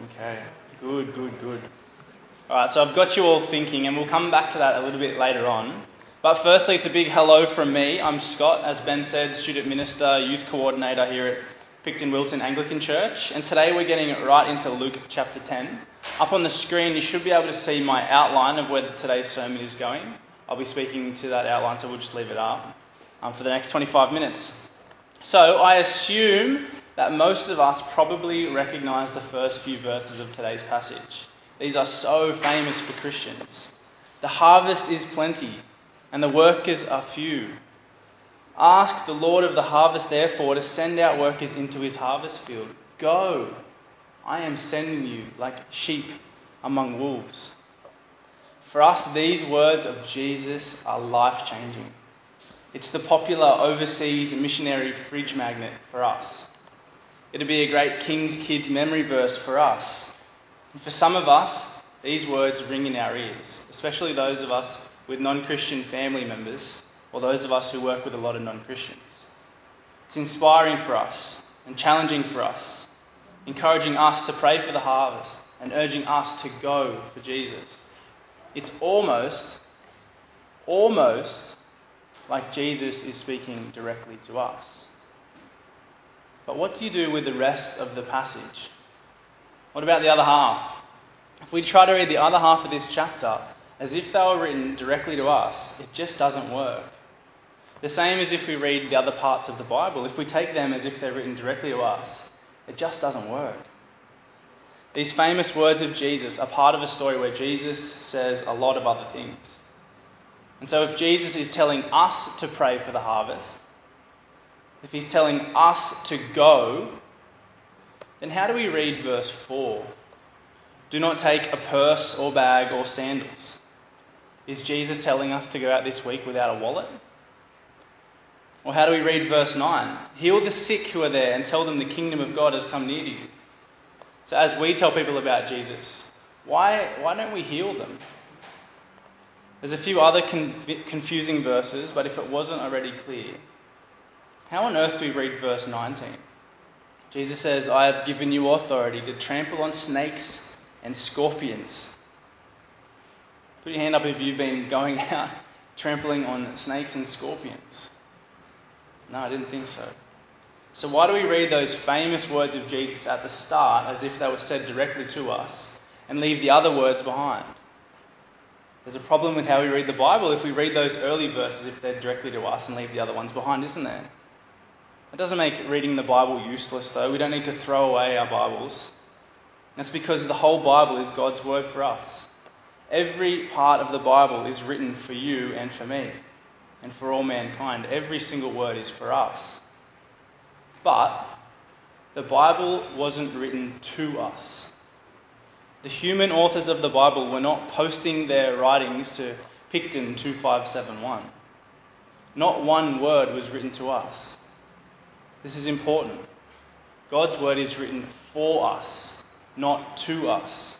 Okay, good. Alright, so I've got you all thinking, and we'll come back to that a little bit later on. But firstly, it's a big hello from me. I'm Scott, as Ben said, student minister, youth coordinator here at Picton Wilton Anglican Church. And today we're getting right into Luke chapter 10. Up on the screen, you should be able to see my outline of where today's sermon is going. I'll be speaking to that outline, so we'll just leave it up for the next 25 minutes. So I assume that most of us probably recognise the first few verses of today's passage. These are so famous for Christians. The harvest is plenty, and the workers are few. Ask the Lord of the harvest, therefore, to send out workers into his harvest field. Go, I am sending you like sheep among wolves. For us, these words of Jesus are life-changing. It's the popular overseas missionary fridge magnet for us. It'd be a great King's Kids memory verse for us. And for some of us, these words ring in our ears, especially those of us with non-Christian family members or those of us who work with a lot of non-Christians. It's inspiring for us and challenging for us, encouraging us to pray for the harvest and urging us to go for Jesus. It's almost like Jesus is speaking directly to us. But what do you do with the rest of the passage? What about the other half? If we try to read the other half of this chapter as if they were written directly to us, it just doesn't work. The same as if we read the other parts of the Bible. If we take them as if they're written directly to us, it just doesn't work. These famous words of Jesus are part of a story where Jesus says a lot of other things. And so if Jesus is telling us to pray for the harvest, if he's telling us to go, then how do we read verse 4? Do not take a purse or bag or sandals. Is Jesus telling us to go out this week without a wallet? Or how do we read verse 9? Heal the sick who are there and tell them the kingdom of God has come near to you. So as we tell people about Jesus, why don't we heal them? There's a few other confusing verses, but if it wasn't already clear, how on earth do we read verse 19? Jesus says, I have given you authority to trample on snakes and scorpions. Put your hand up if you've been going out trampling on snakes and scorpions. No, I didn't think so. So why do we read those famous words of Jesus at the start as if they were said directly to us and leave the other words behind? There's a problem with how we read the Bible if we read those early verses if they're directly to us and leave the other ones behind, isn't there? It doesn't make reading the Bible useless, though. We don't need to throw away our Bibles. That's because the whole Bible is God's word for us. Every part of the Bible is written for you and for me and for all mankind. Every single word is for us. But the Bible wasn't written to us. The human authors of the Bible were not posting their writings to Picton 2571. Not one word was written to us. This is important. God's word is written for us, not to us.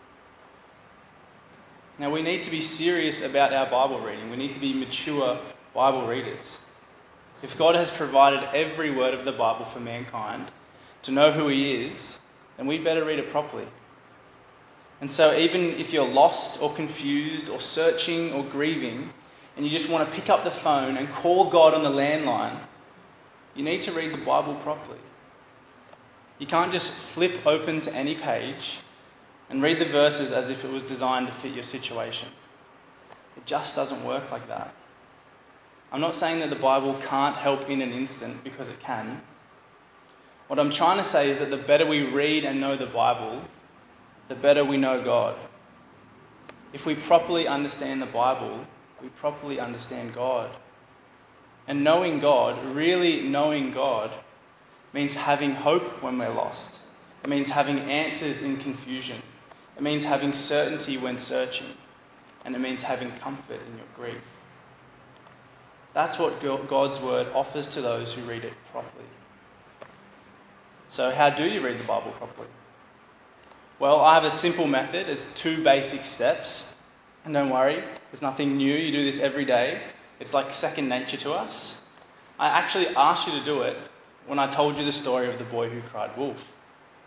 Now we need to be serious about our Bible reading. We need to be mature Bible readers. If God has provided every word of the Bible for mankind to know who he is, then we'd better read it properly. And so even if you're lost or confused or searching or grieving and you just want to pick up the phone and call God on the landline, you need to read the Bible properly. You can't just flip open to any page and read the verses as if it was designed to fit your situation. It just doesn't work like that. I'm not saying that the Bible can't help in an instant, because it can. What I'm trying to say is that the better we read and know the Bible, the better we know God. If we properly understand the Bible, we properly understand God. And knowing God, really knowing God, means having hope when we're lost. It means having answers in confusion. It means having certainty when searching. And it means having comfort in your grief. That's what God's word offers to those who read it properly. So how do you read the Bible properly? Well, I have a simple method. It's 2 basic steps. And don't worry, there's nothing new. You do this every day. It's like second nature to us. I actually asked you to do it when I told you the story of the boy who cried wolf.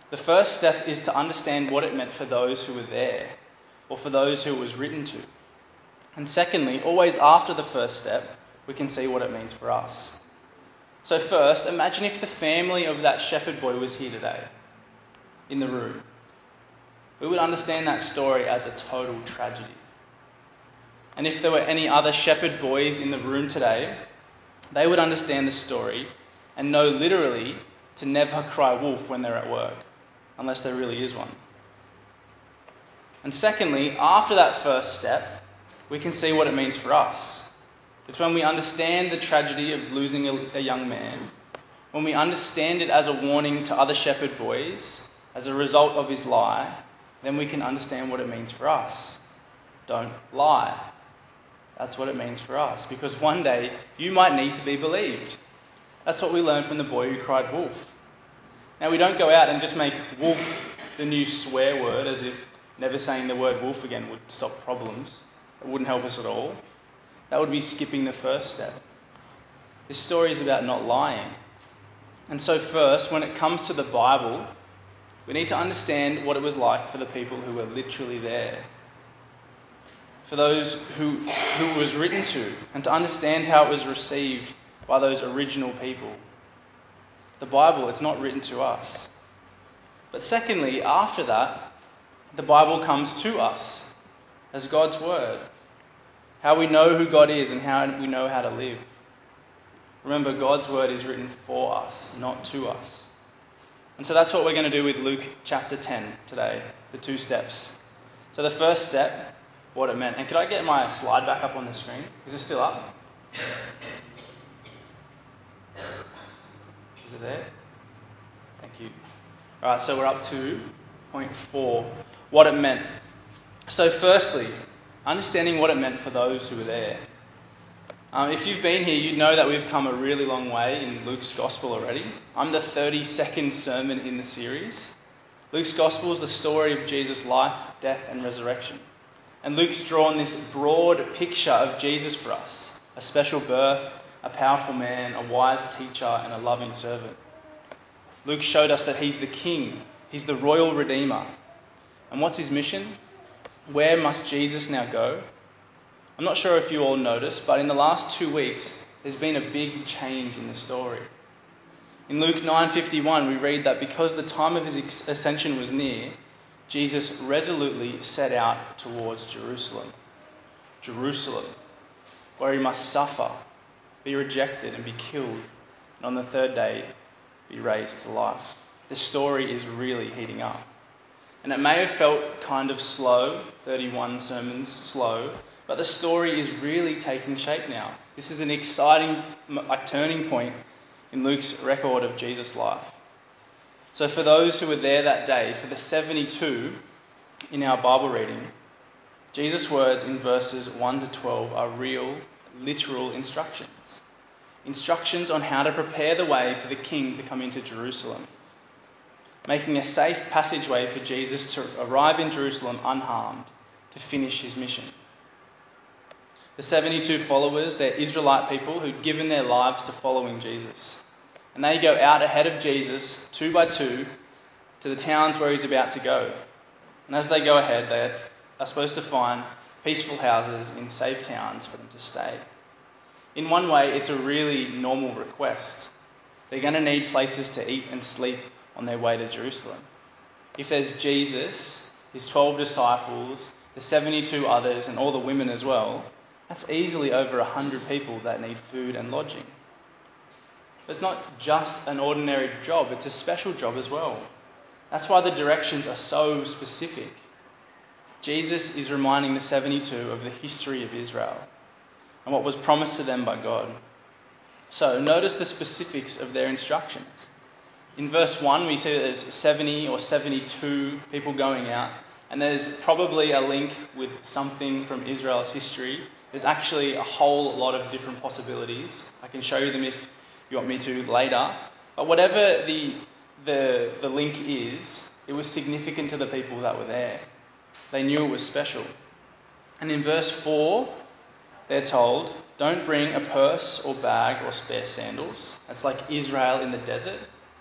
The first step is to understand what it meant for those who were there, or for those who it was written to. And secondly, always after the first step, we can see what it means for us. So first, imagine if the family of that shepherd boy was here today, in the room. We would understand that story as a total tragedy. And if there were any other shepherd boys in the room today, they would understand the story and know literally to never cry wolf when they're at work, unless there really is one. And secondly, after that first step, we can see what it means for us. It's when we understand the tragedy of losing a young man, when we understand it as a warning to other shepherd boys, as a result of his lie, then we can understand what it means for us. Don't lie. That's what it means for us, because one day you might need to be believed. That's what we learned from the boy who cried wolf. Now, we don't go out and just make wolf the new swear word, as if never saying the word wolf again would stop problems. It wouldn't help us at all. That would be skipping the first step. This story is about not lying. And so first, when it comes to the Bible, we need to understand what it was like for the people who were literally there. For those who it was written to, and to understand how it was received by those original people. The Bible, it's not written to us. But secondly, after that, the Bible comes to us as God's word. How we know who God is and how we know how to live. Remember, God's word is written for us, not to us. And so that's what we're going to do with Luke chapter 10 today, the two steps. So the first step, what it meant. And could I get my slide back up on the screen? Is it still up? Is it there? Thank you. All right, so we're up to point 4, what it meant. So firstly, understanding what it meant for those who were there. If you've been here, you know that we've come a really long way in Luke's Gospel already. I'm the 32nd sermon in the series. Luke's Gospel is the story of Jesus' life, death and resurrection. And Luke's drawn this broad picture of Jesus for us. A special birth, a powerful man, a wise teacher and a loving servant. Luke showed us that he's the king. He's the royal redeemer. And what's his mission? Where must Jesus now go? I'm not sure if you all noticed, but in the last 2 weeks, there's been a big change in the story. In Luke 9:51, we read that because the time of his ascension was near, Jesus resolutely set out towards Jerusalem. Jerusalem, where he must suffer, be rejected and be killed, and on the third day be raised to life. The story is really heating up. And it may have felt kind of slow, 31 sermons slow, but the story is really taking shape now. This is an exciting turning point in Luke's record of Jesus' life. So for those who were there that day, for the 72 in our Bible reading, Jesus' words in verses 1 to 12 are real, literal instructions. Instructions on how to prepare the way for the King to come into Jerusalem, making a safe passageway for Jesus to arrive in Jerusalem unharmed, to finish his mission. The 72 followers, they're Israelite people who'd given their lives to following Jesus. And they go out ahead of Jesus, 2 by 2, to the towns where he's about to go. And as they go ahead, they are supposed to find peaceful houses in safe towns for them to stay. In one way, it's a really normal request. They're going to need places to eat and sleep on their way to Jerusalem. If there's Jesus, his 12 disciples, the 72 others, and all the women as well, that's easily over 100 people that need food and lodging. But it's not just an ordinary job, it's a special job as well. That's why the directions are so specific. Jesus is reminding the 72 of the history of Israel and what was promised to them by God. So notice the specifics of their instructions. In verse 1, we see that there's 70 or 72 people going out, and there's probably a link with something from Israel's history. There's actually a whole lot of different possibilities. I can show you them if you want me to later. But whatever the link is, it was significant to the people that were there. They knew it was special. And in verse 4, they're told, don't bring a purse or bag or spare sandals. That's like Israel in the desert.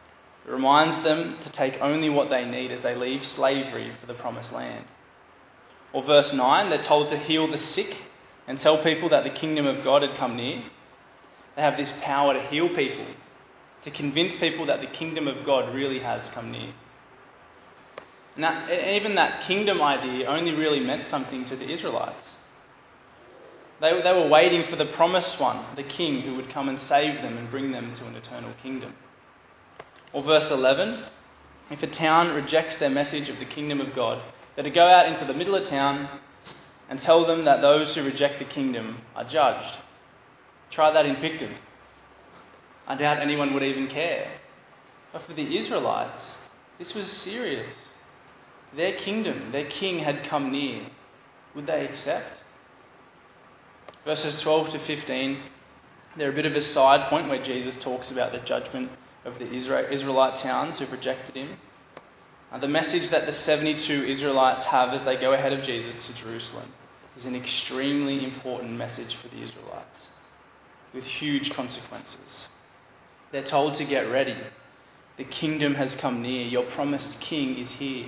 It reminds them to take only what they need as they leave slavery for the promised land. Or verse 9, they're told to heal the sick and tell people that the kingdom of God had come near. They have this power to heal people, to convince people that the kingdom of God really has come near. And even that kingdom idea only really meant something to the Israelites. They were waiting for the promised one, the king, who would come and save them and bring them to an eternal kingdom. Or verse 11, if a town rejects their message of the kingdom of God, they're to go out into the middle of town and tell them that those who reject the kingdom are judged. Try that in Picton. I doubt anyone would even care. But for the Israelites, this was serious. Their kingdom, their king had come near. Would they accept? Verses 12 to 15, they're a bit of a side point where Jesus talks about the judgment of the Israelite towns who've rejected him. The message that the 72 Israelites have as they go ahead of Jesus to Jerusalem is an extremely important message for the Israelites, with huge consequences. They're told to get ready. The kingdom has come near. Your promised king is here.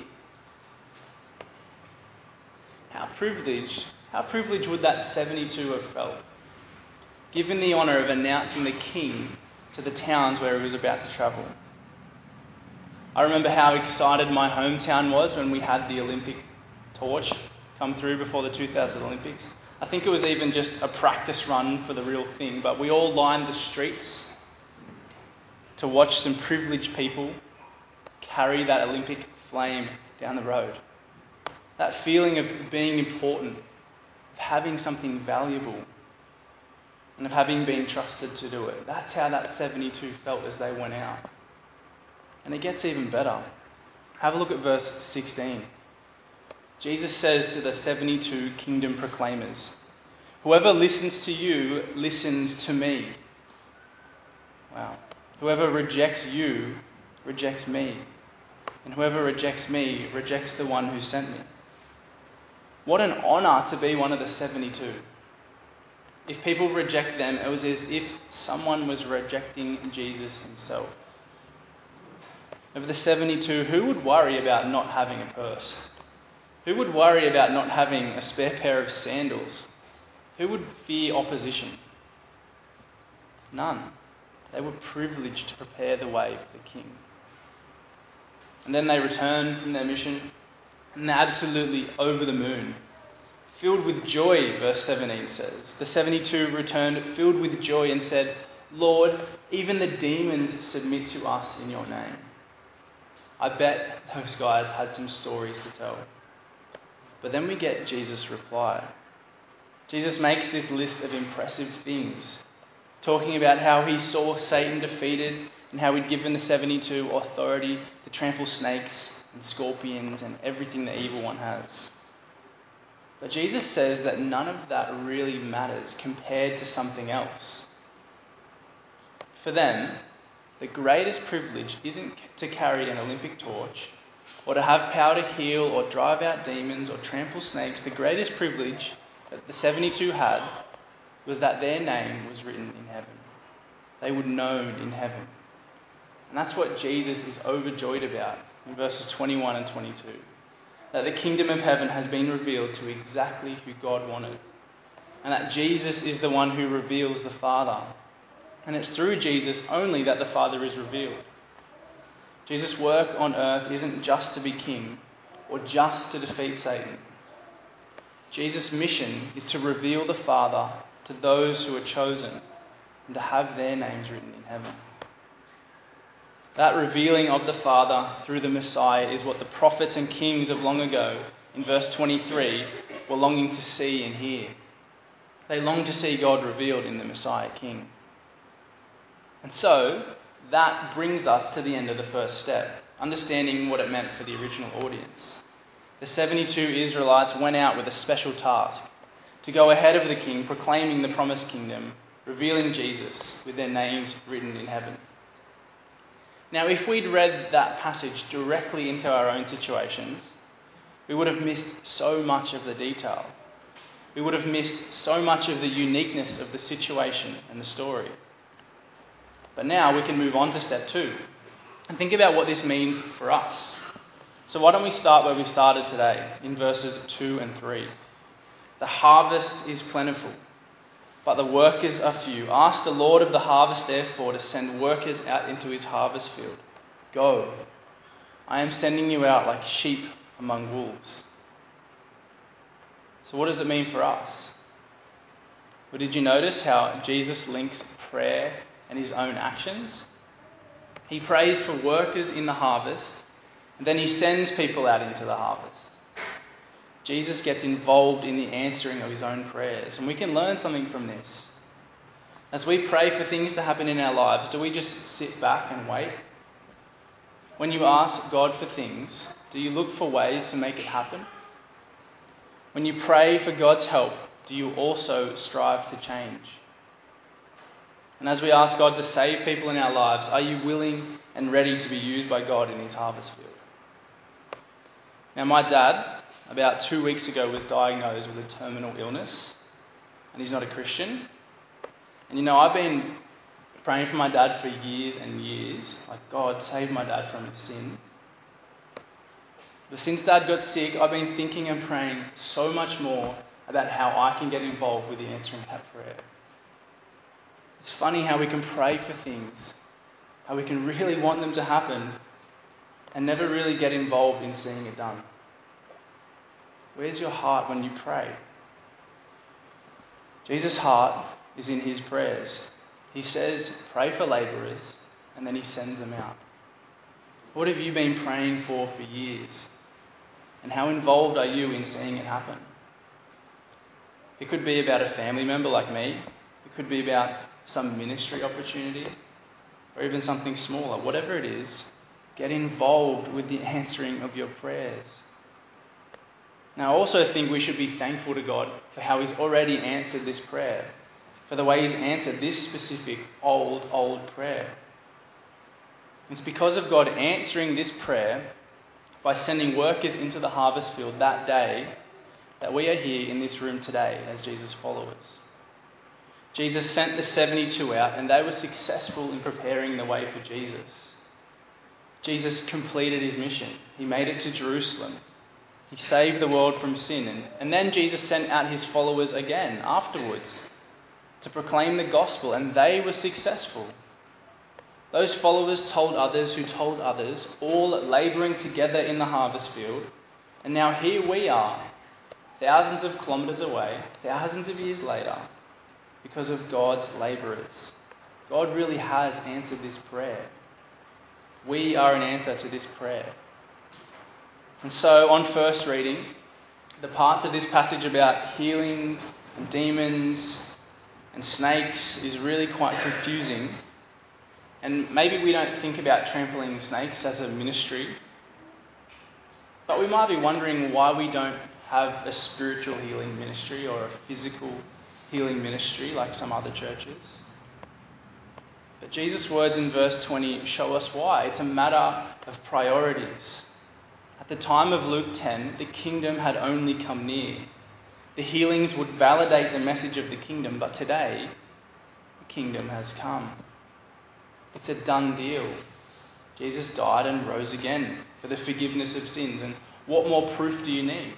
How privileged would that 72 have felt, given the honour of announcing the king to the towns where he was about to travel? I remember how excited my hometown was when we had the Olympic torch come through before the 2000 Olympics. I think it was even just a practice run for the real thing, but we all lined the streets to watch some privileged people carry that Olympic flame down the road. That feeling of being important, of having something valuable, and of having been trusted to do it. That's how that 72 felt as they went out. And it gets even better. Have a look at verse 16. Jesus says to the 72 kingdom proclaimers, "Whoever listens to you listens to me." Wow. "Whoever rejects you rejects me. And whoever rejects me rejects the one who sent me." What an honour to be one of the 72. If people reject them, it was as if someone was rejecting Jesus himself. Of the 72, who would worry about not having a purse? Who would worry about not having a spare pair of sandals? Who would fear opposition? None. They were privileged to prepare the way for the king. And then they returned from their mission, and they're absolutely over the moon. Filled with joy, verse 17 says. The 72 returned filled with joy and said, "Lord, even the demons submit to us in your name." I bet those guys had some stories to tell. But then we get Jesus' reply. Jesus makes this list of impressive things, talking about how he saw Satan defeated and how he'd given the 72 authority to trample snakes and scorpions and everything the evil one has. But Jesus says that none of that really matters compared to something else. For them, the greatest privilege isn't to carry an Olympic torch or to have power to heal or drive out demons or trample snakes. The greatest privilege that the 72 had was that their name was written in heaven. They were known in heaven. And that's what Jesus is overjoyed about in verses 21 and 22. That the kingdom of heaven has been revealed to exactly who God wanted. And that Jesus is the one who reveals the Father. And it's through Jesus only that the Father is revealed. Jesus' work on earth isn't just to be king or just to defeat Satan. Jesus' mission is to reveal the Father to those who are chosen and to have their names written in heaven. That revealing of the Father through the Messiah is what the prophets and kings of long ago, in verse 23, were longing to see and hear. They longed to see God revealed in the Messiah King. And so, that brings us to the end of the first step, understanding what it meant for the original audience. The 72 Israelites went out with a special task, to go ahead of the king, proclaiming the promised kingdom, revealing Jesus with their names written in heaven. Now, if we'd read that passage directly into our own situations, we would have missed so much of the detail. We would have missed so much of the uniqueness of the situation and the story. But now we can move on to step 2. and think about what this means for us. So why don't we start where we started today, in verses 2 and 3. The harvest is plentiful, but the workers are few. Ask the Lord of the harvest, therefore, to send workers out into his harvest field. Go, I am sending you out like sheep among wolves. So what does it mean for us? Well, did you notice how Jesus links prayer and his own actions? He prays for workers in the harvest, and then he sends people out into the harvest. Jesus gets involved in the answering of his own prayers, and we can learn something from this. As we pray for things to happen in our lives, do we just sit back and wait? When you ask God for things, do you look for ways to make it happen? When you pray for God's help, do you also strive to change? And as we ask God to save people in our lives, are you willing and ready to be used by God in his harvest field? Now, my dad, about 2 weeks ago, was diagnosed with a terminal illness, and he's not a Christian. And I've been praying for my dad for years and years, like, God, save my dad from his sin. But since Dad got sick, I've been thinking and praying so much more about how I can get involved with the answering that prayer. It's funny how we can pray for things, how we can really want them to happen, and never really get involved in seeing it done. Where's your heart when you pray? Jesus' heart is in his prayers. He says, pray for labourers, and then he sends them out. What have you been praying for years? And how involved are you in seeing it happen? It could be about a family member like me. It could be about some ministry opportunity, or even something smaller. Whatever it is, get involved with the answering of your prayers. Now, I also think we should be thankful to God for how he's already answered this prayer, for the way he's answered this specific old prayer. It's because of God answering this prayer by sending workers into the harvest field that day that we are here in this room today as Jesus' followers. Jesus sent the 72 out, and they were successful in preparing the way for Jesus. Jesus completed his mission. He made it to Jerusalem. He saved the world from sin. And then Jesus sent out his followers again afterwards to proclaim the gospel, and they were successful. Those followers told others who told others, all labouring together in the harvest field. And now here we are, thousands of kilometres away, thousands of years later, because of God's labourers. God really has answered this prayer. We are an answer to this prayer. And so on first reading, the parts of this passage about healing and demons and snakes is really quite confusing. And maybe we don't think about trampling snakes as a ministry, but we might be wondering why we don't have a spiritual healing ministry or a physical healing ministry like some other churches. But Jesus' words in verse 20 show us why. It's a matter of priorities. At the time of Luke 10, the kingdom had only come near. The healings would validate the message of the kingdom, but today, the kingdom has come. It's a done deal. Jesus died and rose again for the forgiveness of sins. And what more proof do you need?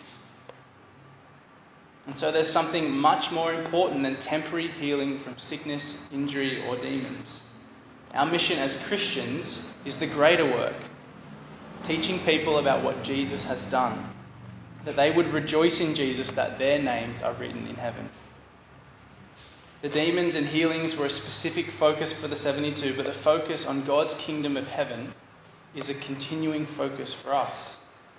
And so there's something much more important than temporary healing from sickness, injury, or demons. Our mission as Christians is the greater work, teaching people about what Jesus has done, that they would rejoice in Jesus, that their names are written in heaven. The demons and healings were a specific focus for the 72, but the focus on God's kingdom of heaven is a continuing focus for us.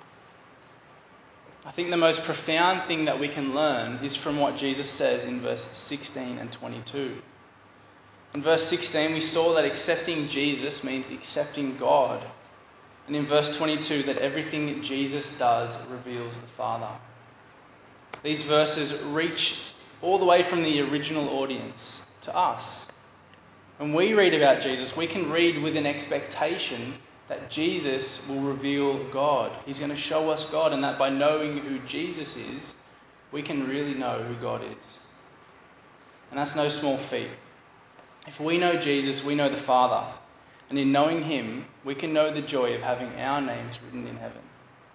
I think the most profound thing that we can learn is from what Jesus says in verse 16 and 22. In verse 16, we saw that accepting Jesus means accepting God. And in verse 22, that everything Jesus does reveals the Father. These verses reach all the way from the original audience to us. When we read about Jesus, we can read with an expectation that Jesus will reveal God. He's going to show us God, and that by knowing who Jesus is, we can really know who God is. And that's no small feat. If we know Jesus, we know the Father. And in knowing him, we can know the joy of having our names written in heaven.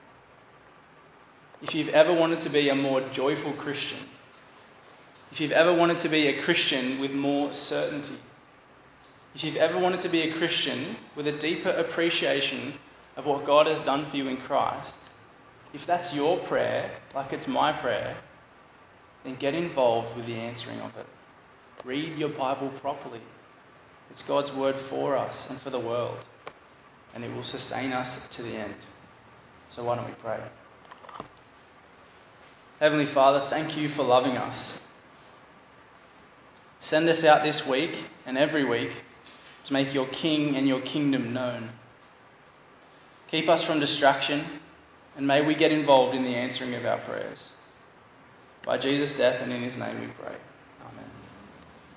If you've ever wanted to be a more joyful Christian, if you've ever wanted to be a Christian with more certainty, if you've ever wanted to be a Christian with a deeper appreciation of what God has done for you in Christ, if that's your prayer, like it's my prayer, then get involved with the answering of it. Read your Bible properly. It's God's word for us and for the world, and it will sustain us to the end. So why don't we pray? Heavenly Father, thank you for loving us. Send us out this week and every week to make your King and your kingdom known. Keep us from distraction, and may we get involved in the answering of our prayers. By Jesus' death and in his name we pray.